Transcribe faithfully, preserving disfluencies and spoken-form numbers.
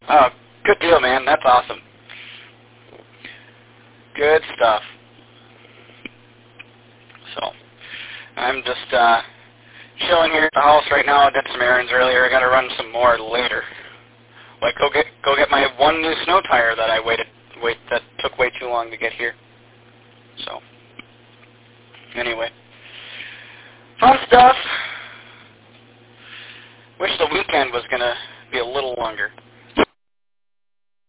Oh, good deal, man. That's awesome. Good stuff. So, I'm just uh, chilling here at the house right now. I did some errands earlier. I got to run some more later. Like go get go get my one new snow tire that I waited wait that took way too long to get here. So, anyway, fun stuff. Wish the weekend was gonna